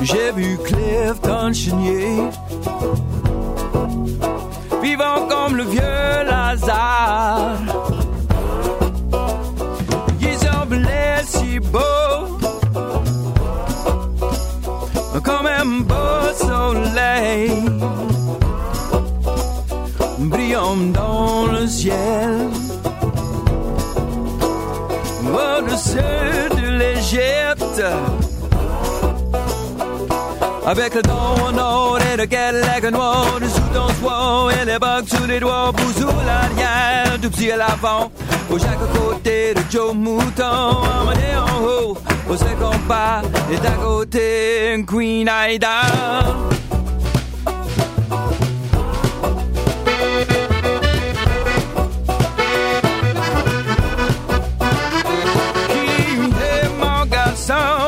J'ai vu Clifton Chenier, vivant comme le vieux Lazare. Ils semblaient si beaux, comme un beau soleil, brillant dans le ciel, au-dessus de l'Égypte. Avec le don en or et le Cadillac noir, dessous ton toit et les bugs sous les doigts, bousou l'arrière, tout petit à l'avant, au chaque côté de Joe Mouton, emmené en haut, au second pas, et d'à côté, Queen Aida. Qui est mon garçon?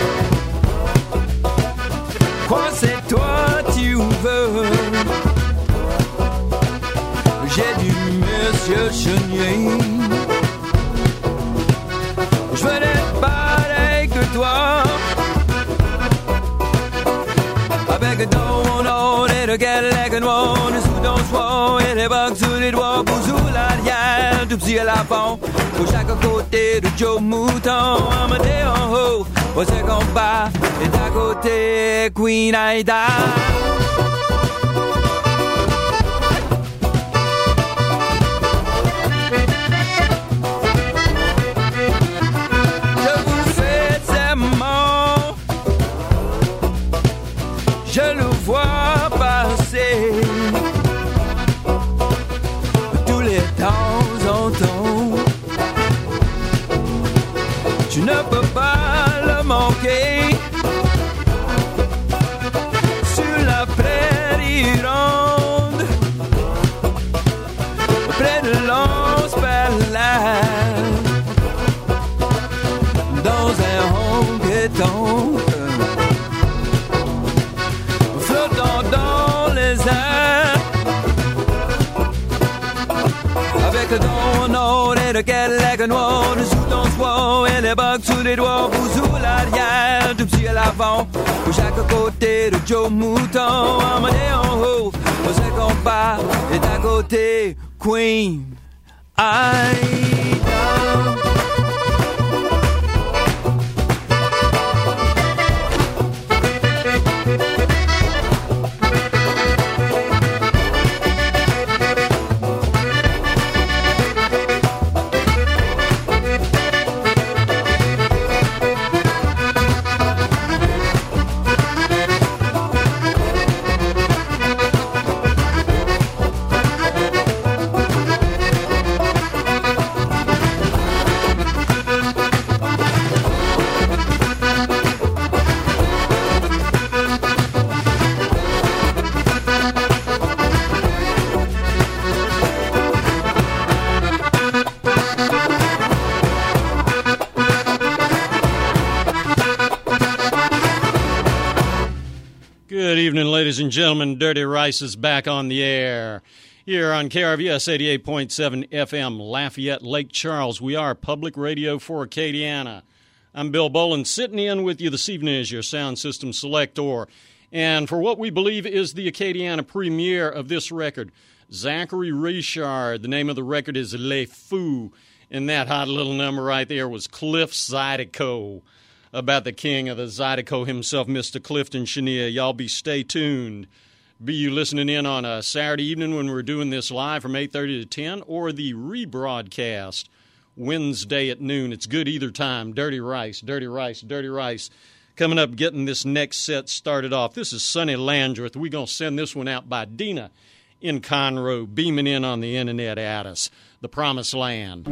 Quoi c'est toi tu veux? J'ai du Monsieur Chenier. Je veux être pareil que toi, avec un don en or et le Cadillac noir, dessous ton soir et les bugs sous les doigts, bousou l'arrière, tout petit à l'avant, au chaque côté de Joe Mouton, emmené en haut, au second pas, et d'à côté, Queen Aida. Je vous fais serment, je le vois passer, tous les temps en temps. Tu ne peux pas le manquer, sur la prairie ronde, près de l'Anse-Berlin, dans un honky-tonk, flottant dans les airs, avec le don en or et le Cadillac noir, dessous ton toit et les bugs sous les doigts, bousou l'arrière, tout petit à l'avant, au chaque côté de Joe Mouton, emmené en haut, au second pas, et d'à côté, Queen Aida. Good evening, ladies and gentlemen. Dirty Rice is back on the air here on KRVS 88.7 FM, Lafayette, Lake Charles. We are public radio for Acadiana. I'm Bill Boland, sitting in with you this evening as your sound system selector. And for what we believe is the Acadiana premiere of this record, Zachary Richard. The name of the record is Les Fous. And that hot little number right there was Cliff Zydeco, about the king of the Zydeco himself, Mr. Clifton Chenier. Y'all stay tuned. Be you listening in on a Saturday evening when we're doing this live from 8:30 to 10, or the rebroadcast Wednesday at noon. It's good either time. Dirty Rice, Dirty Rice, Dirty Rice. Coming up, getting this next set started off. This is Sonny Landreth. We're going to send this one out by Dina in Conroe, beaming in on the internet at us. The Promised Land.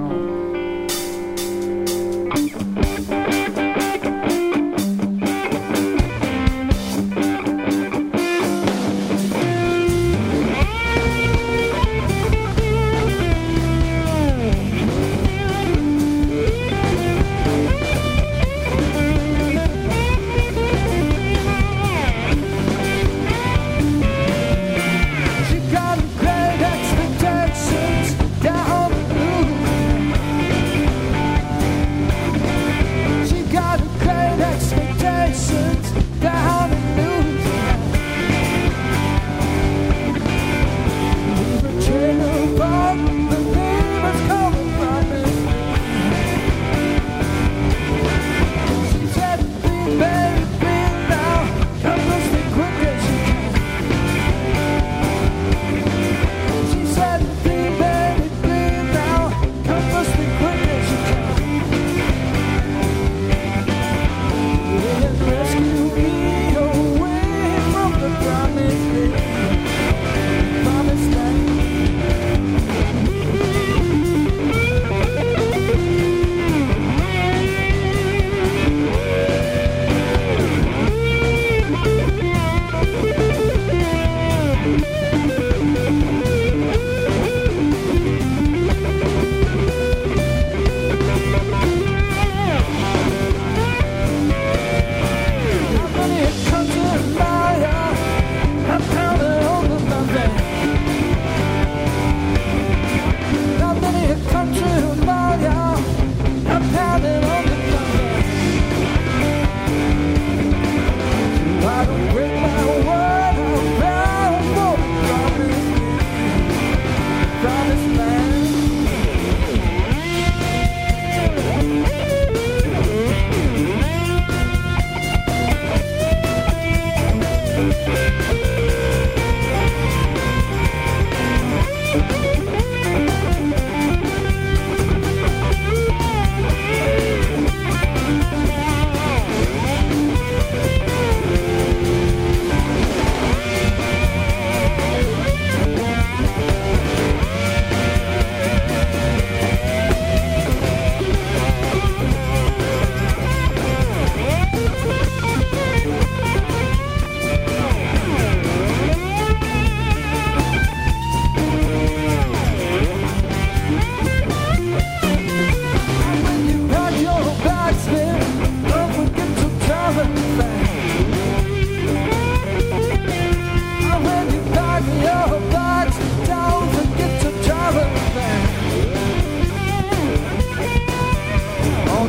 She got great expectations down blue.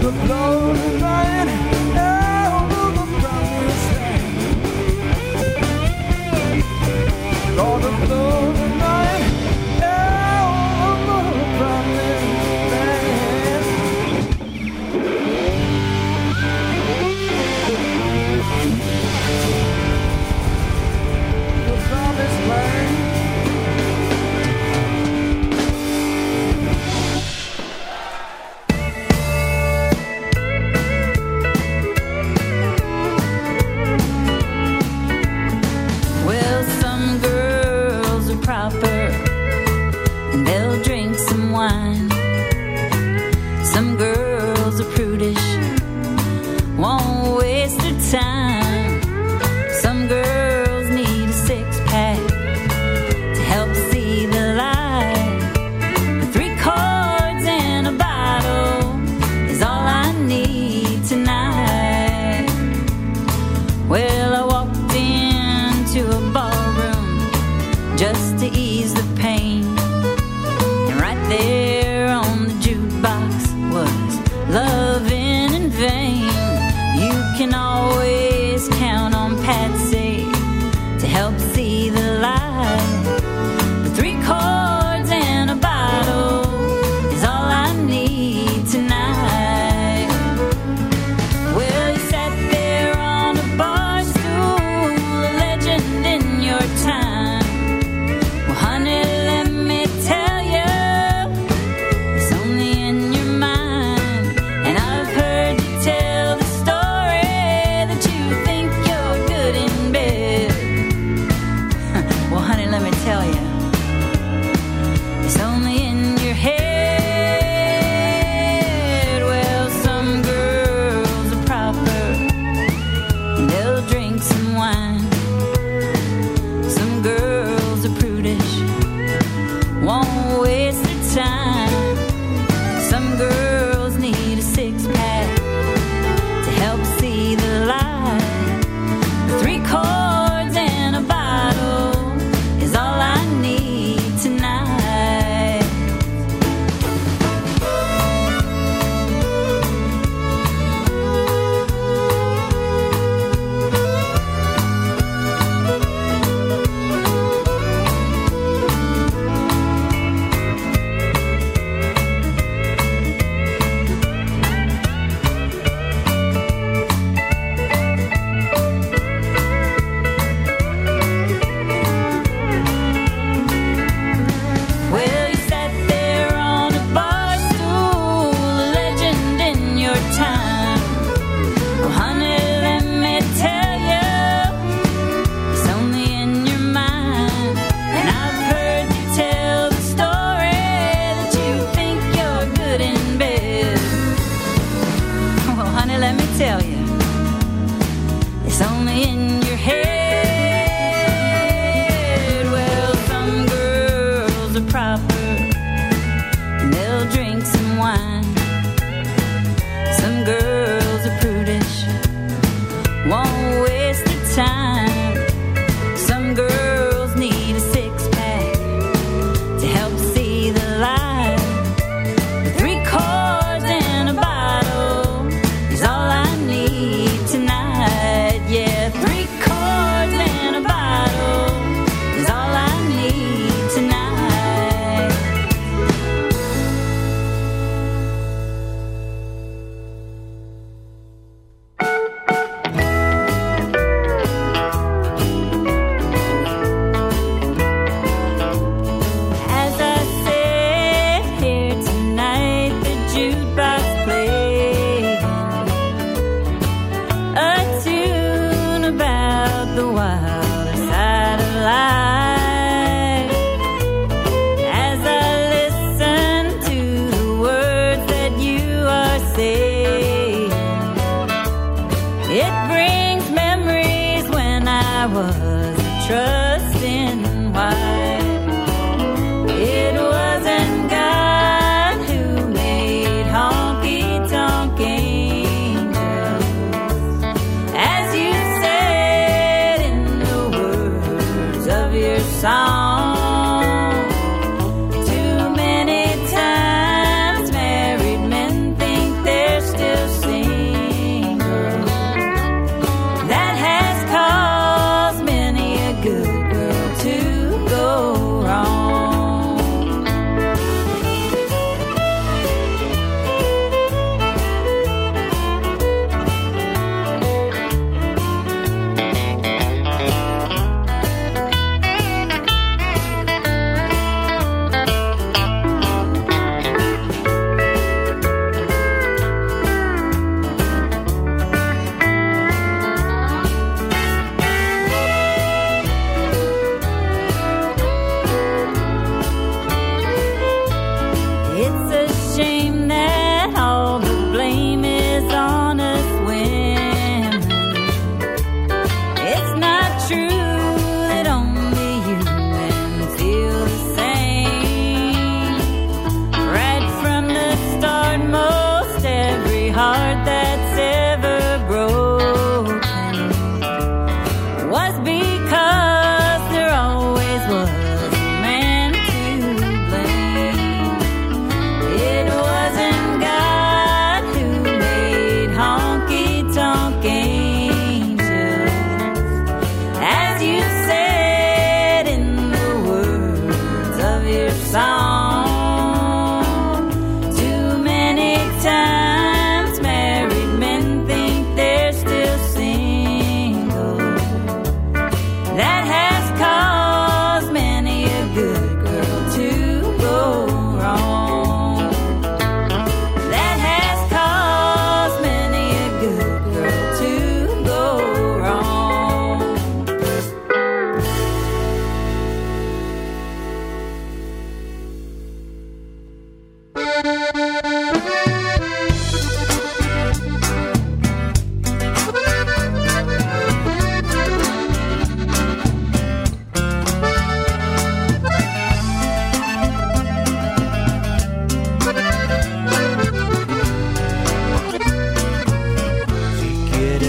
Too many times married men think they're still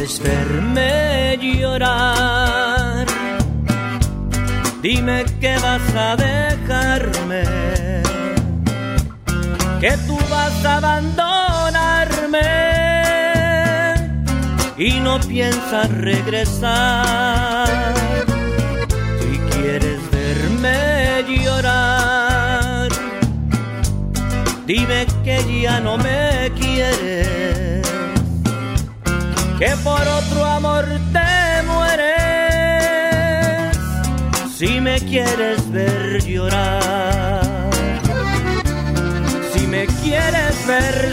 quieres verme llorar, dime que vas a dejarme, que tú vas a abandonarme y no piensas regresar. Si quieres verme llorar, dime que ya no me quieres, que por otro amor te mueres. Si me quieres ver llorar, si me quieres ver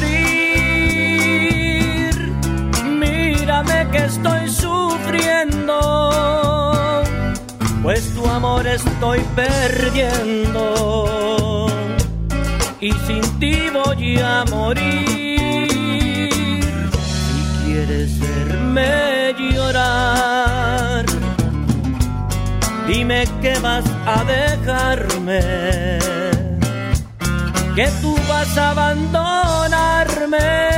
sufrir, mírame que estoy sufriendo, pues tu amor estoy perdiendo y sin ti voy a morir. Si quieres verme llorar, dime que vas a dejarme, que tú vas a abandonarme.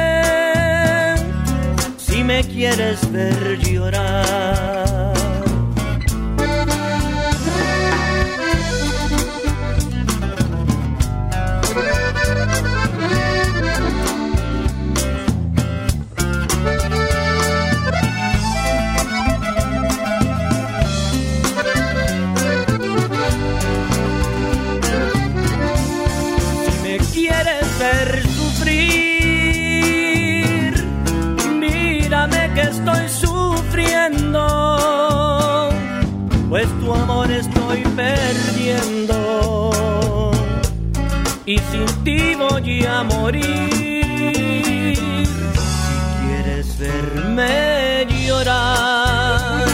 Si me quieres ver llorar. Ver sufrir, mírame que estoy sufriendo, pues tu amor estoy perdiendo y sin ti voy a morir. Si quieres verme llorar,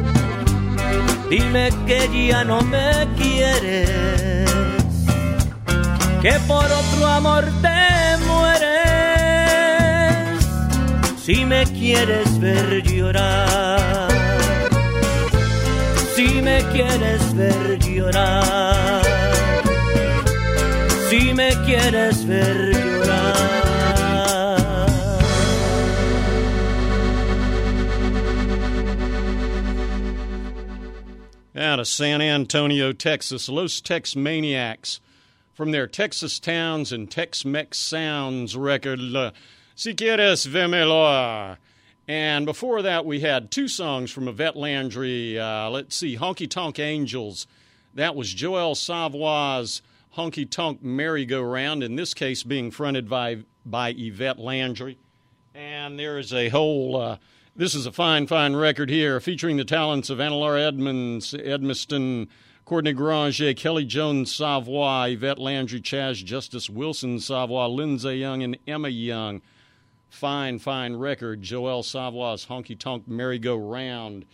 dime que ya no me quieres, que por otro amor te mueres. Si me quieres ver llorar, si me quieres ver llorar, si me quieres ver llorar. Out of San Antonio, Texas, Los Tex Maniacs, from their Texas Towns and Tex-Mex Sounds record, Si Quieres Verme. And before that, we had two songs from Yvette Landry. Let's see, Honky Tonk Angels. That was Joel Savoy's Honky Tonk Merry-Go-Round, in this case being fronted by Yvette Landry. And there is a whole, this is a fine record here, featuring the talents of Anna-Laura Edmiston, Courtney Granger, Kelly Jones Savoy, Yvette Landry, Chaz Justice Wilson Savoy, Lindsay Young, and Emma Young. Fine record. Joel Savoy's Honky Tonk Merry-Go-Round.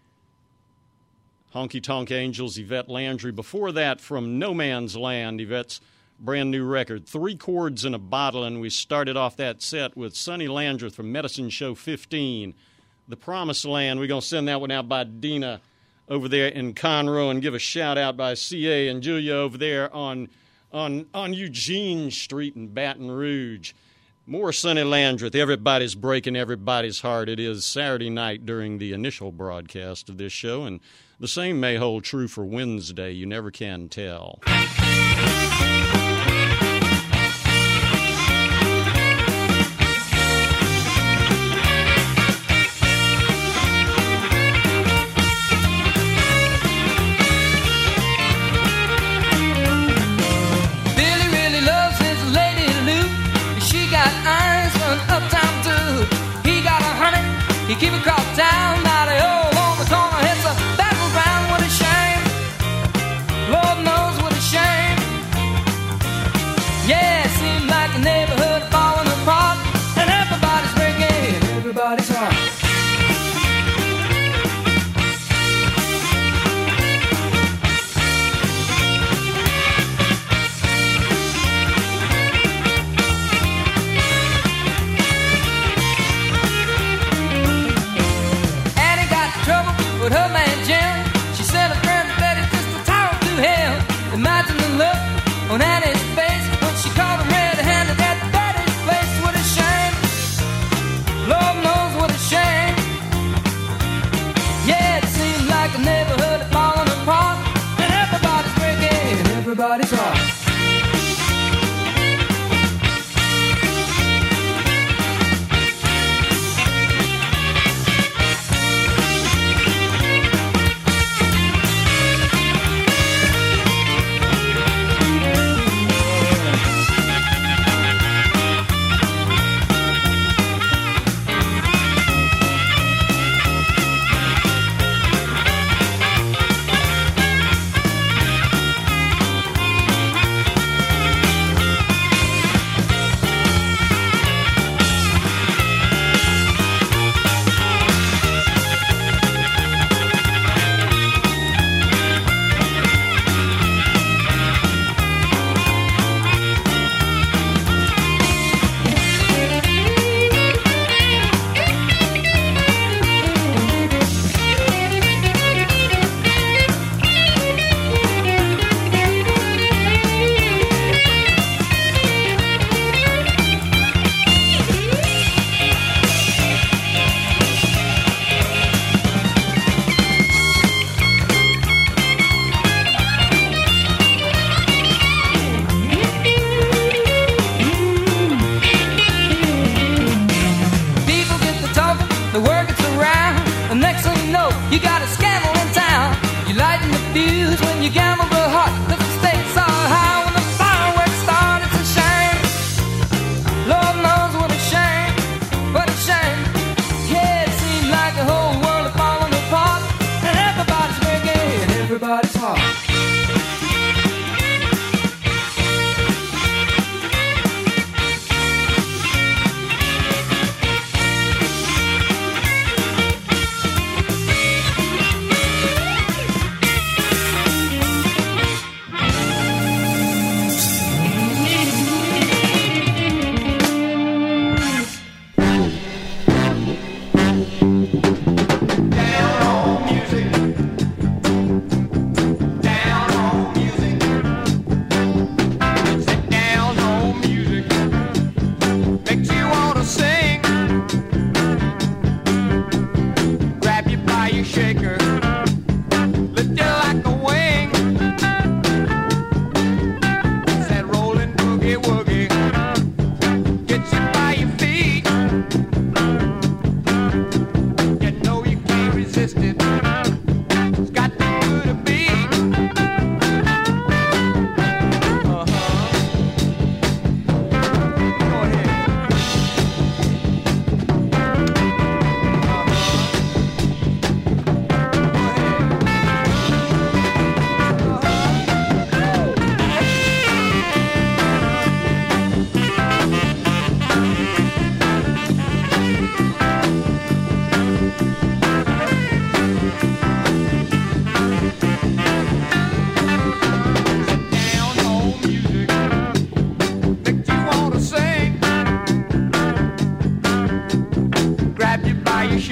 Honky Tonk Angels, Yvette Landry. Before that, from No Man's Land, Yvette's brand new record, 3 Chords in a Bottle, and we started off that set with Sonny Landreth from Medicine Show 15. The Promised Land, we're going to send that one out by Dina over there in Conroe, and give a shout-out by C.A. and Julia over there on Eugene Street in Baton Rouge. More Sonny Landreth. Everybody's breaking everybody's heart. It is Saturday night during the initial broadcast of this show, and the same may hold true for Wednesday. You never can tell. He keep it crossed down by the old on the corner. It's a battleground, what a shame. Lord knows what a shame. Yeah, it seems like the neighborhood falling apart, and everybody's breaking everybody's heart. With her man Jim, she said her friend Betty just a tower to hell. Imagine the look on Annie's face when she caught him red-handed at Betty's place. What a shame, Lord knows what a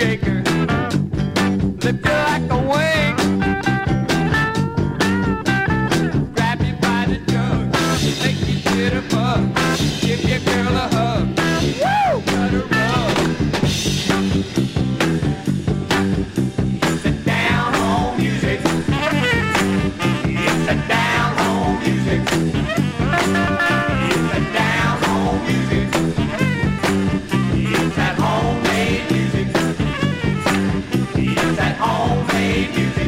shaker. Lift you like a wing. Grab you by the jug. Make you get a bug. Give your girl a hug. Woo! Got her rub. It's a down-home music. It's a down-home music. It's a down-home music. It's that homemade music. It's that homemade music.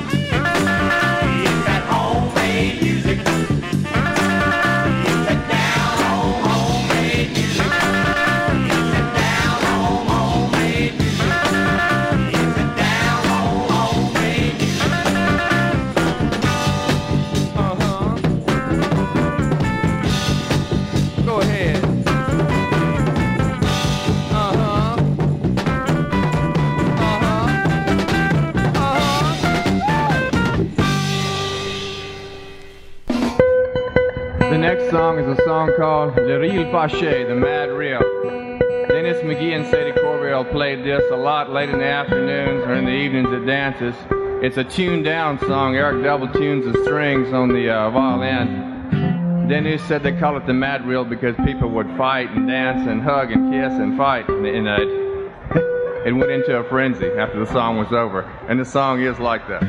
It's that homemade music. It's a down-home homemade music. It's a down-home homemade music. It's a down-home homemade music. Go ahead. The next song is a song called Le Reel Fâché, The Mad Reel. Dennis McGee and Sadie Corville played this a lot late in the afternoons or in the evenings at dances. It's a tuned down song. Eric double tunes the strings on the violin. Dennis said they call it the Mad Reel because people would fight and dance and hug and kiss and fight. And it went into a frenzy after the song was over. And the song is like that.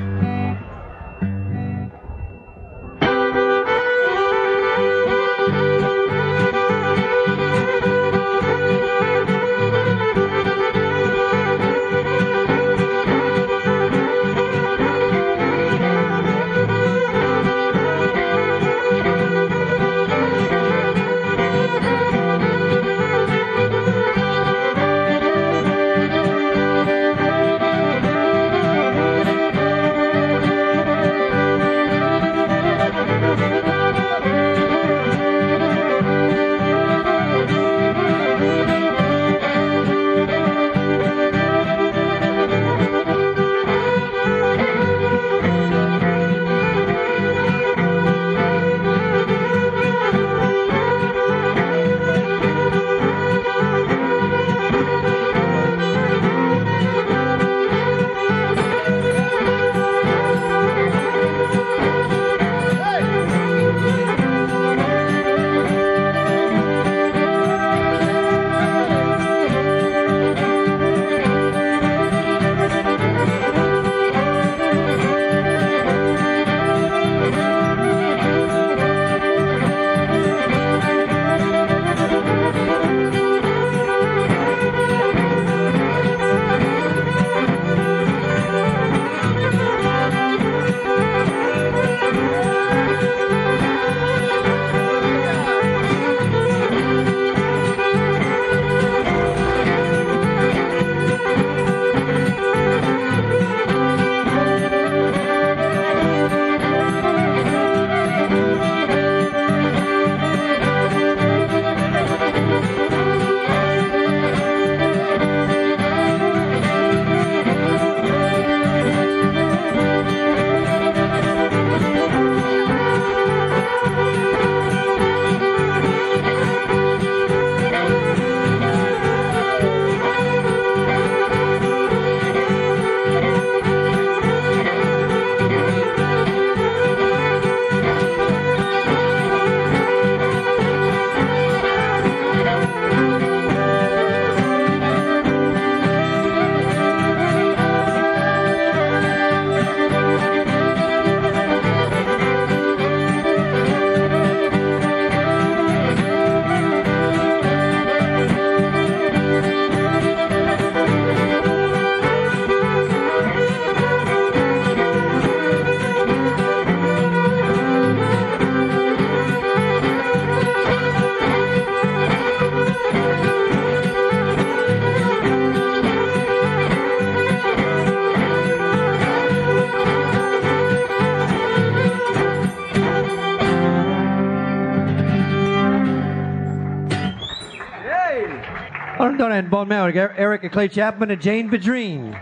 And Bon Mel, Eric Clay Chapman and Jane Bedreen.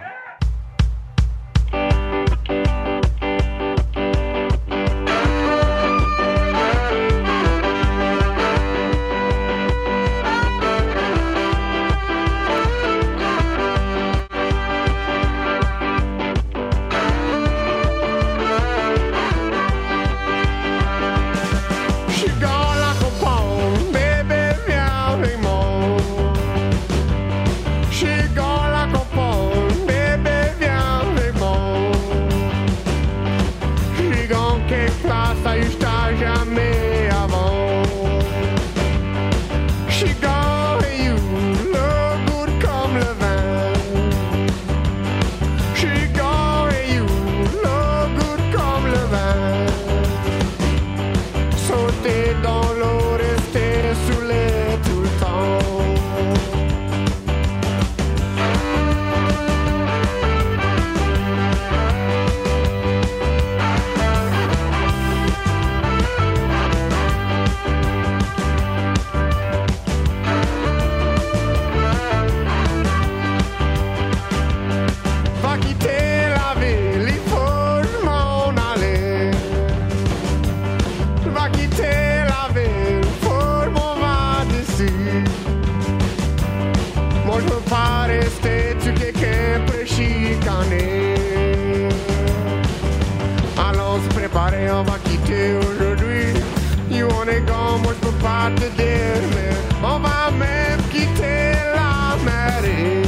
je veux pas rester tu quelqu'un pour chicaner. Allons se préparer, on va quitter aujourd'hui. You on est gone, moi je peux pas te dire, mais on va même quitter l'Amérique.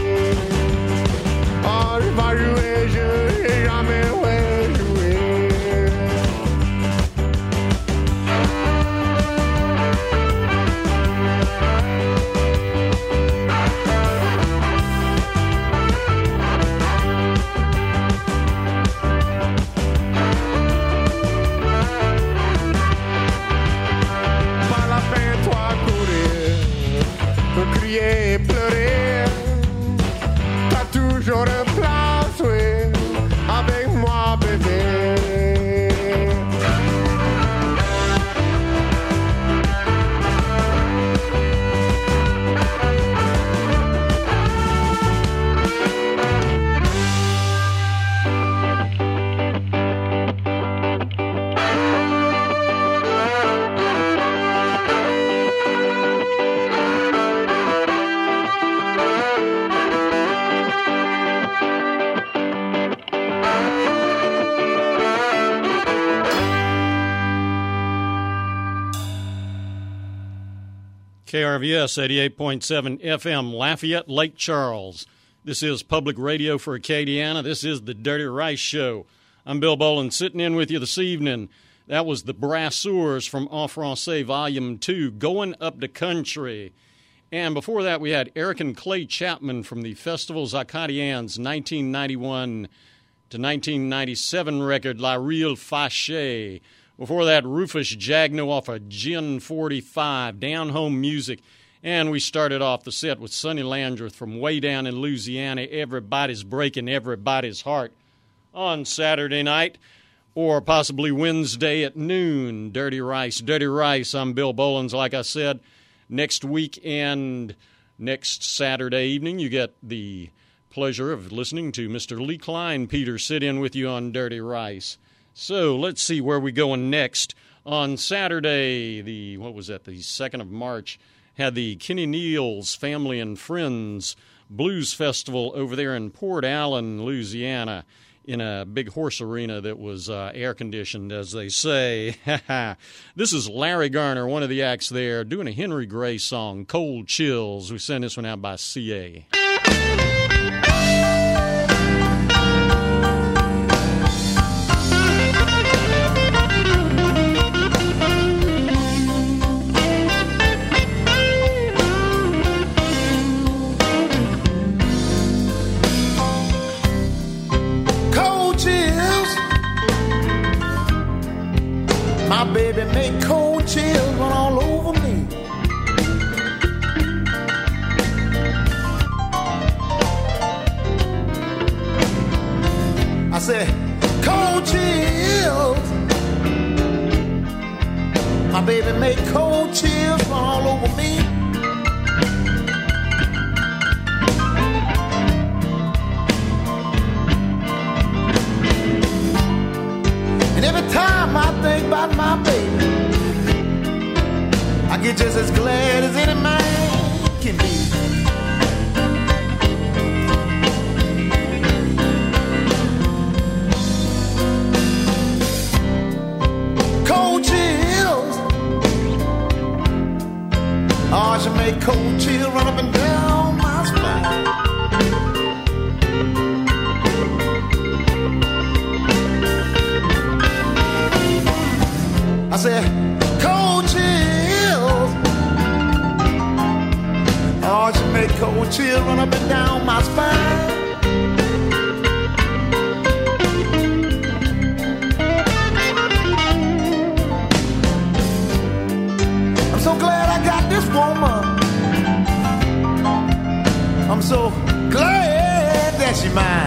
Oh, je vais jouer, je n'ai jamais joué. Crier, pleurer, t'as toujours une place, oui, avec moi, bébé. KRVS 88.7 FM, Lafayette, Lake Charles. This is Public Radio for Acadiana. This is the Dirty Rice Show. I'm Bill Boland, sitting in with you this evening. That was the Brasseurs from En Francais Volume 2, Going Up the Country. And before that, we had Eric and Clay Chapman from the Festivals Acadiens 1991 to 1997 record, La Real Fâché. Before that, Rufus Jagno off of Gin 45, Down Home Music. And we started off the set with Sonny Landreth from way down in Louisiana, Everybody's Breaking Everybody's Heart, on Saturday night, or possibly Wednesday at noon. Dirty Rice. Dirty Rice, I'm Bill Bolins. Like I said, next weekend, next Saturday evening, you get the pleasure of listening to Mr. Lee Klein Peter sit in with you on Dirty Rice. So let's see where we're going next. On Saturday, the 2nd of March, had the Kenny Neal's Family and Friends Blues Festival over there in Port Allen, Louisiana, in a big horse arena that was air-conditioned, as they say. This is Larry Garner, one of the acts there, doing a Henry Gray song, Cold Chills. We send this one out by CA. My baby make cold chills run all over me. I said, cold chills. My baby make cold chills run all over me. And every time I think about my baby, I get just as glad as any man can be. Cold chills, oh, she make cold chills run up and down my spine. I said, cold chills. Oh, she made cold chills run up and down my spine. I'm so glad I got this woman. I'm so glad that she's mine.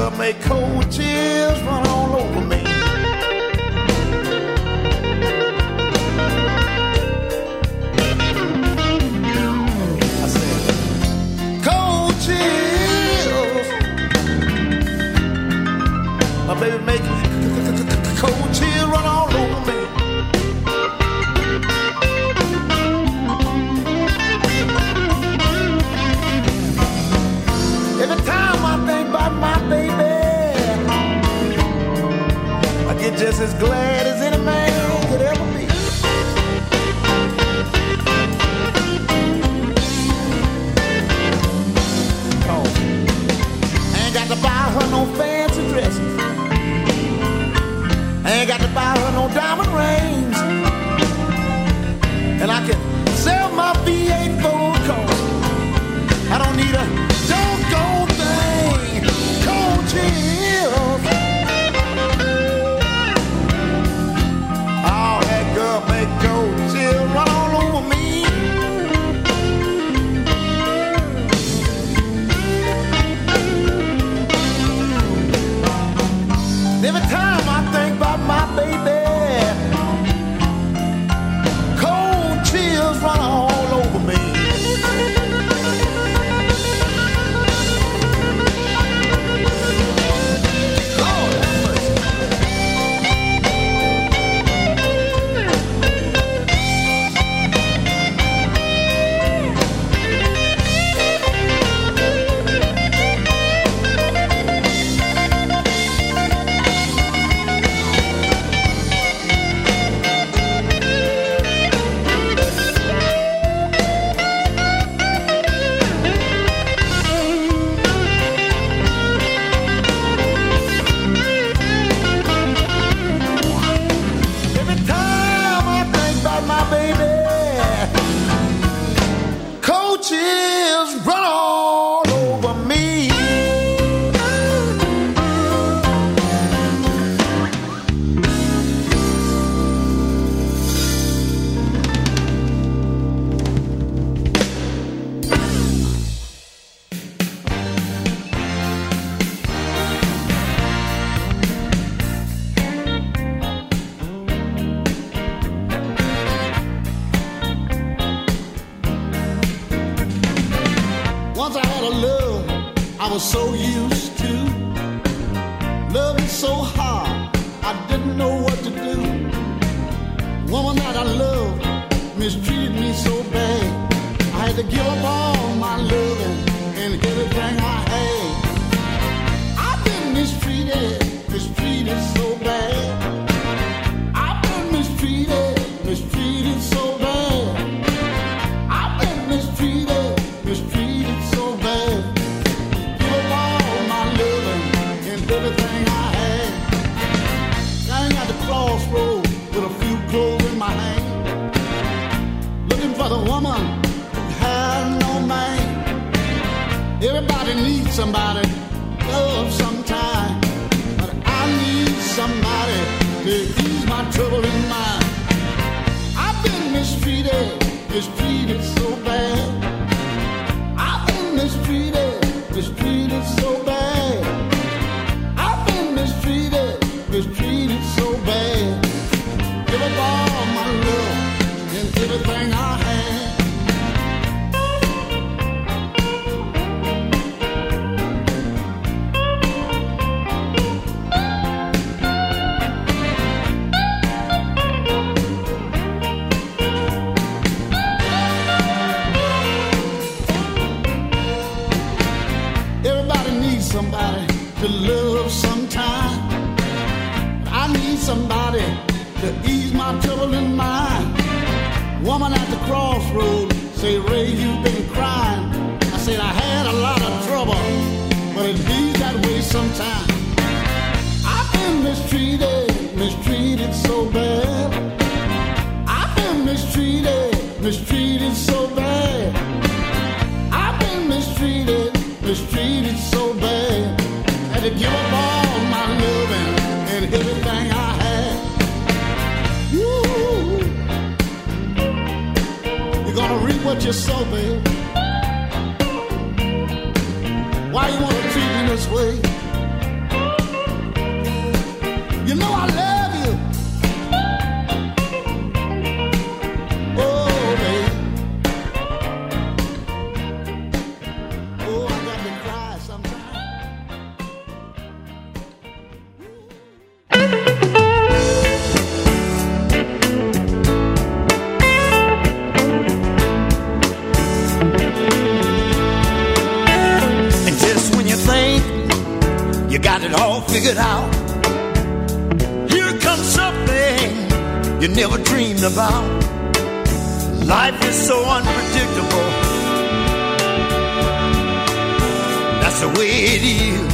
girl make cold chills run all over me. I said, cold chills. My baby make cold chills run all over me. Every time I think about my baby, I get just as glad as any man could ever be. Oh, I ain't got to buy her no fancy dresses. I ain't got to buy her no diamond rings. And I can sell my V8 Ford car. I don't need a doggone thing. Cold chills. Oh, that girl make cold chills run all over me. Every time I think about my baby, cold chills run all over me. Once I had a love I was so used to. Loving so hard I didn't know what to do. Woman that I loved mistreated me so bad. I had to give up all my loving and everything I had. I've been mistreated so bad. I've been mistreated so bad. I've been mistreated so bad. Give up all my loving and everything I had. I ain't at the crossroad with a few clothes in my hand, looking for the woman who had no man. Everybody needs somebody to love sometime, but I need somebody to ease my trouble in mind. I've been mistreated so bad. I've been mistreated so bad. I've been mistreated so bad. Give up all my love and everything I had. Everybody needs somebody to love sometime. I need somebody to ease my trouble in mind. Woman at the crossroad say, Ray, you've been crying. I said I had a lot of trouble, but it be that way sometimes. I've been mistreated so bad. I've been mistreated so bad. I've been mistreated so bad. Had to give up all my loving and everything I had. Woo. You're gonna reap what you sow, babe. Why you wanna treat me this way? got it all figured out. Here comes something you never dreamed about. Life is so unpredictable. That's the way it is.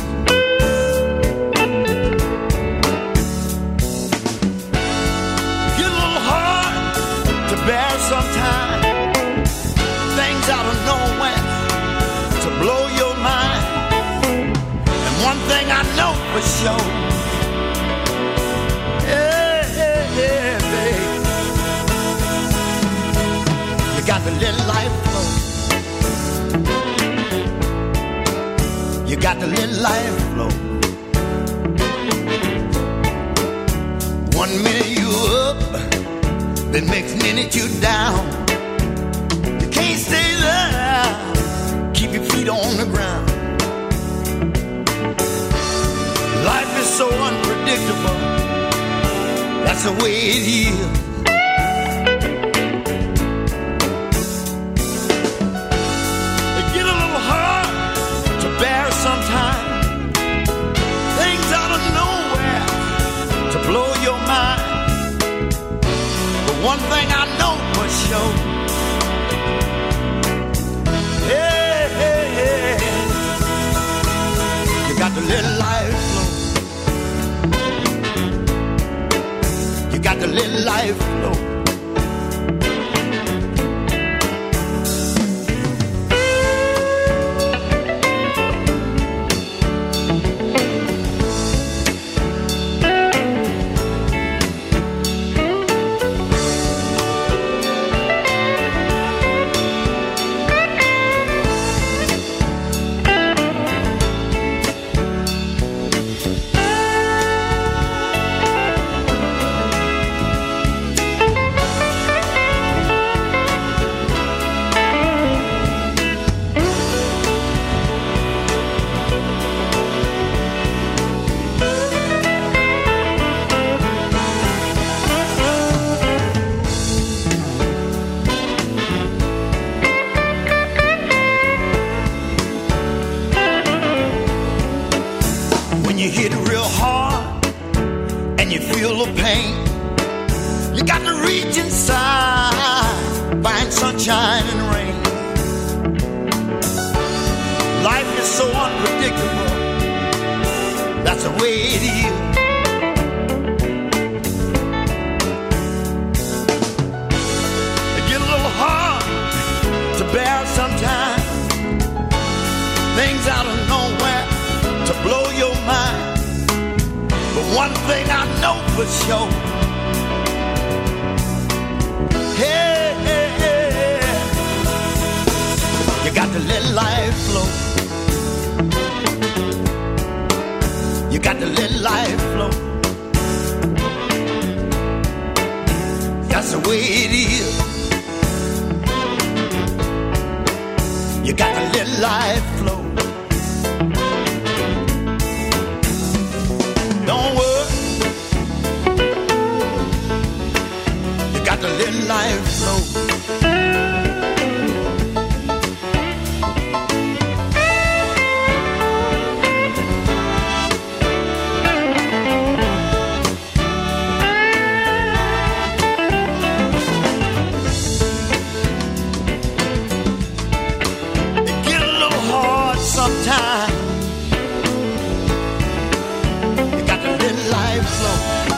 Get a little hard to bear sometimes. Things out of nowhere to blow your mind. And one thing I know for sure, yeah, babe, you got to let life flow. You got to let life flow. One minute you up, the next minute you down. You can't stay there. Keep your feet on the ground. Life is so unpredictable. That's the way it is. It get a little hard to bear sometimes. Things out of nowhere to blow your mind. But one thing I know for sure, yeah, you got to let life flow. You got to let life flow. Sunshine and rain. Life is so unpredictable. That's the way it is. It get a little hard to bear sometimes. Things out of nowhere to blow your mind. But one thing I know for sure, you got to let life flow. You got to let life flow. That's the way it is. You got to let life flow. Don't worry. You got to let life flow. Sometimes you got to let life flow.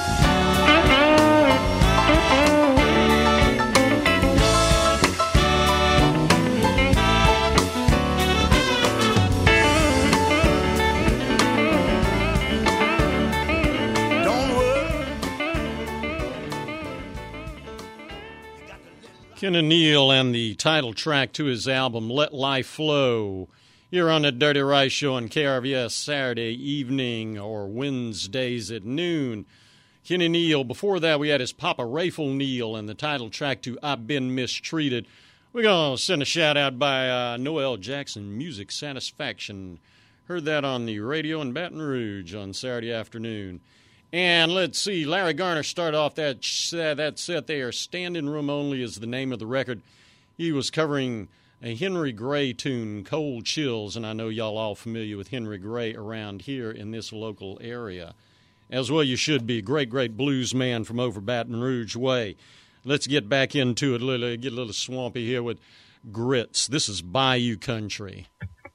Don't worry. Ken O'Neill and the title track to his album, Let Life Flow. You're on the Dirty Rice Show on KRVS Saturday evening or Wednesdays at noon. Kenny Neal. Before that, we had his Papa Rayful Neal and the title track to I've Been Mistreated. We're going to send a shout-out by Noel Jackson, Music Satisfaction. Heard that on the radio in Baton Rouge on Saturday afternoon. And let's see, Larry Garner started off that set there. Standing Room Only is the name of the record. He was covering a Henry Gray tune, Cold Chills, and I know y'all all familiar with Henry Gray around here in this local area. As well you should be. Great, great blues man from over Baton Rouge way. Let's get back into it, get a little swampy here with Grits. This is Bayou Country.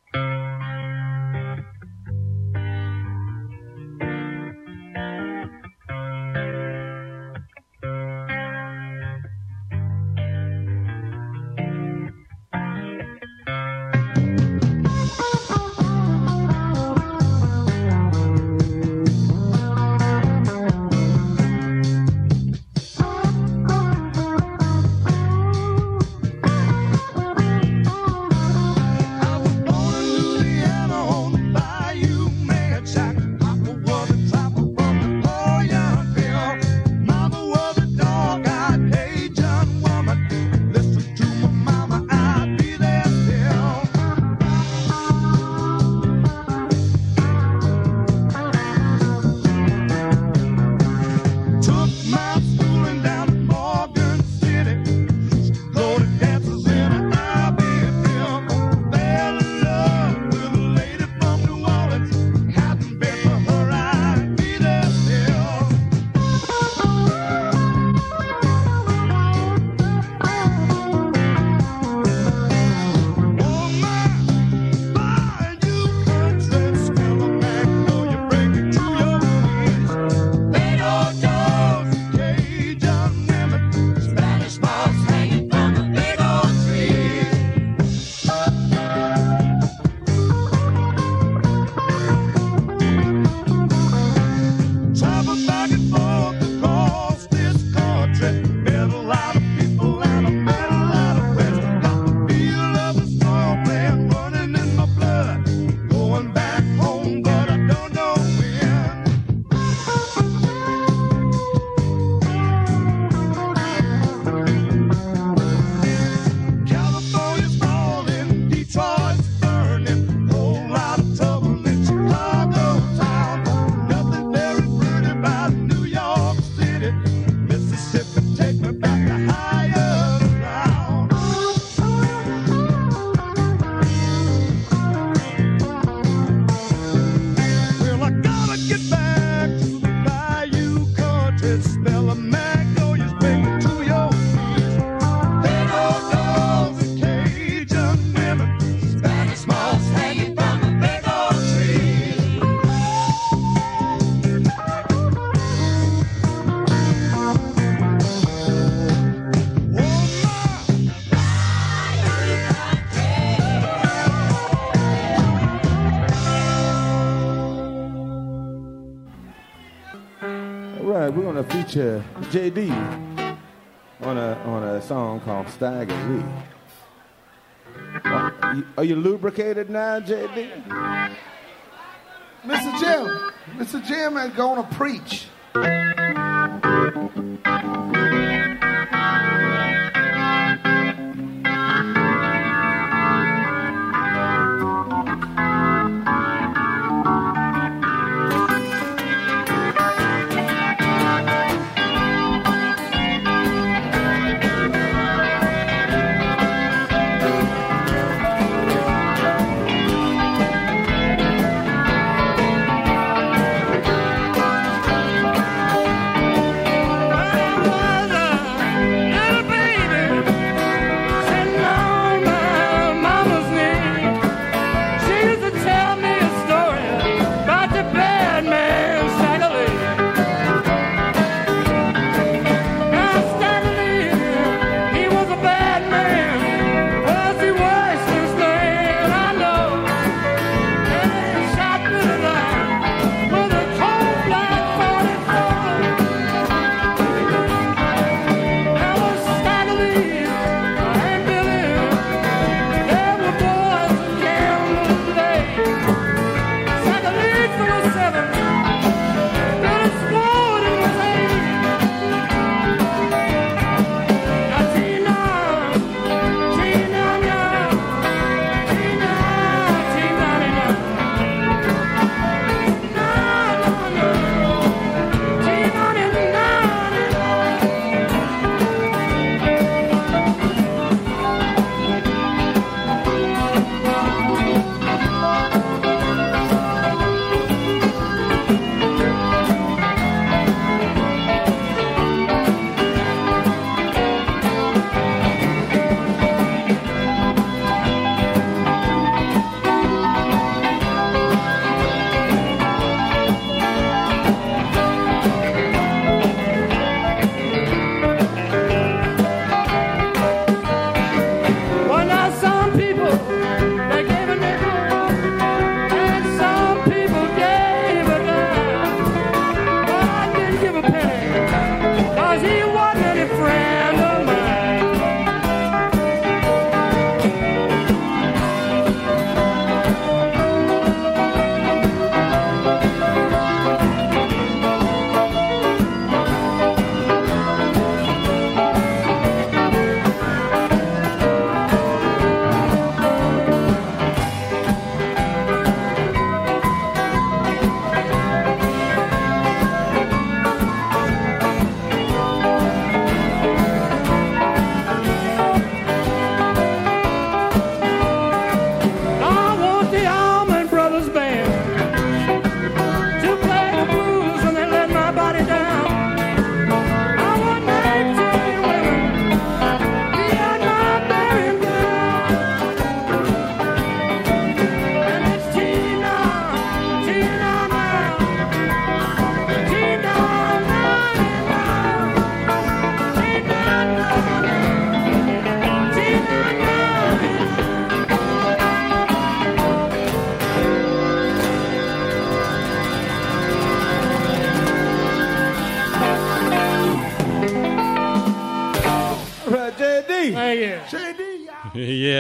Feature JD on a song called Stagger Lee. Are you lubricated now, JD? Mr. Jim is gonna preach.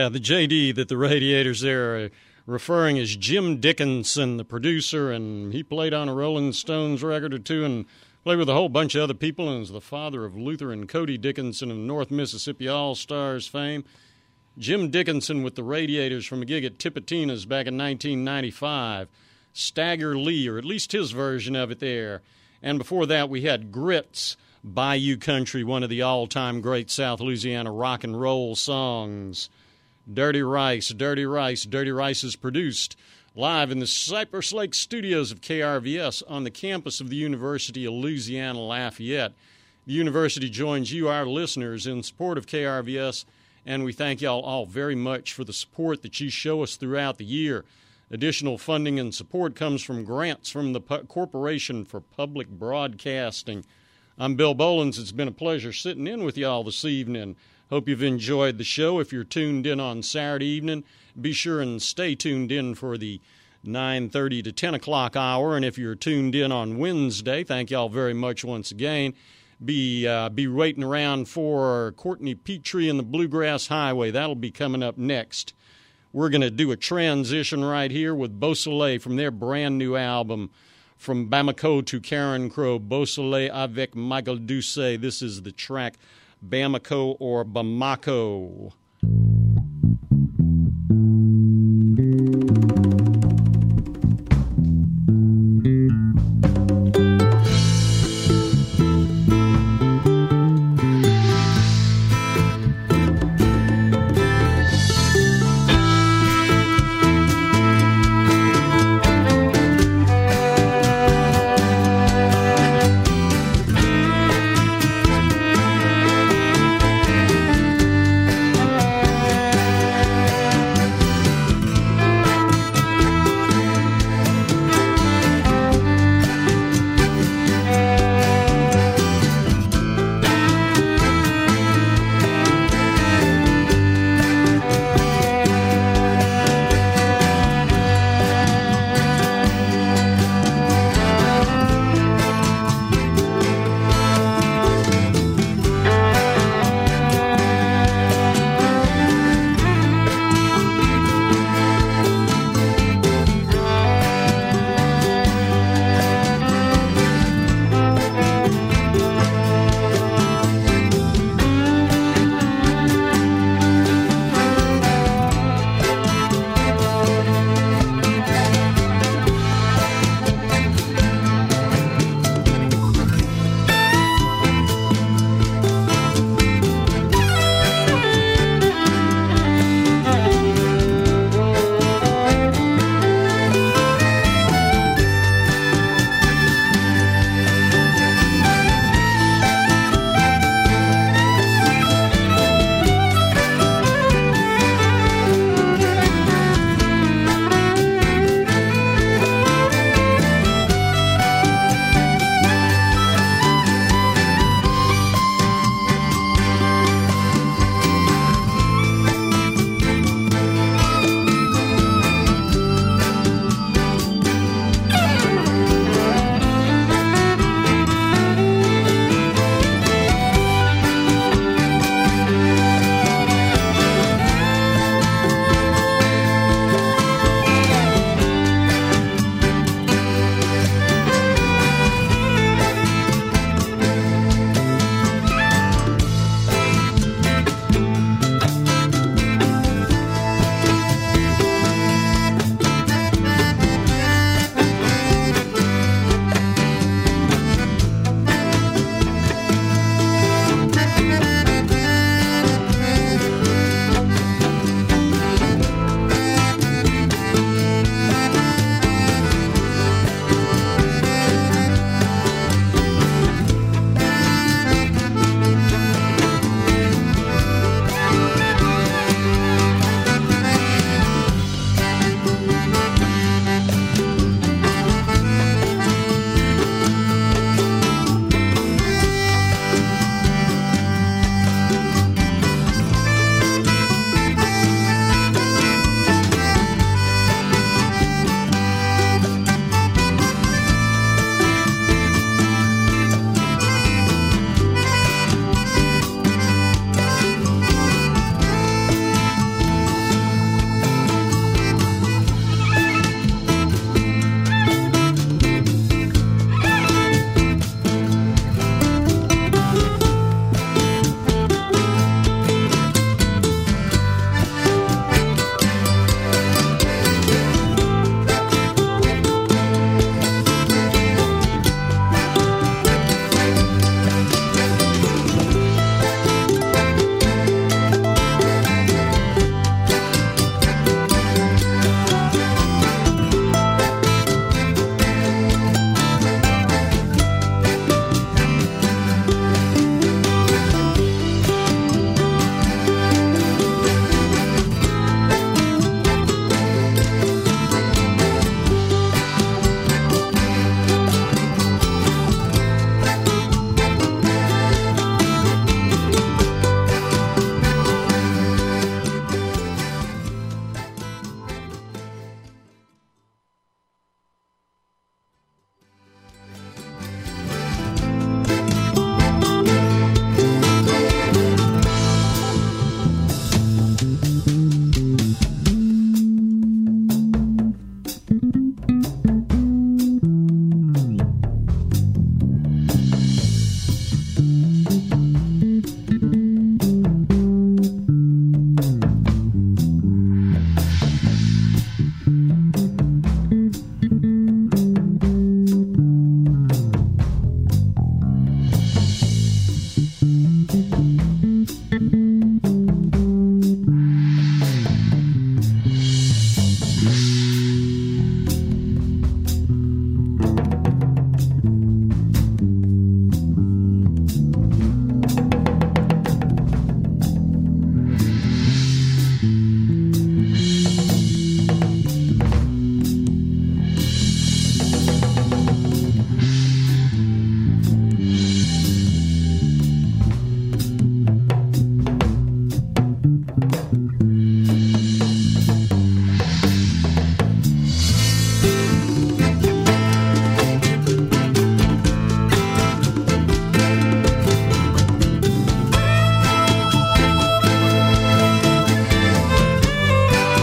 Yeah, the JD that the Radiators there are referring as Jim Dickinson, the producer, and he played on a Rolling Stones record or two and played with a whole bunch of other people, and is the father of Luther and Cody Dickinson of North Mississippi All-Stars fame. Jim Dickinson with the Radiators from a gig at Tipitina's back in 1995. Stagger Lee, or at least his version of it there. And before that, we had Grits, Bayou Country, one of the all-time great South Louisiana rock and roll songs. Dirty Rice. Dirty Rice is produced live in the Cypress Lake studios of KRVS on the campus of the University of Louisiana Lafayette. The university joins you, our listeners, in support of KRVS, and we thank y'all all very much for the support that you show us throughout the year. Additional funding and support comes from grants from the Corporation for Public Broadcasting. I'm Bill Bolins. It's been a pleasure sitting in with y'all this evening. Hope you've enjoyed the show. If you're tuned in on Saturday evening, be sure and stay tuned in for the 9:30 to 10 o'clock hour. And if you're tuned in on Wednesday, thank y'all very much once again. Be waiting around for Courtney Petrie and the Bluegrass Highway. That'll be coming up next. We're going to do a transition right here with Beausoleil from their brand new album, From Bamako to Karen Crow, Beausoleil avec Michael Doucet. This is the track Bamako or Bamako.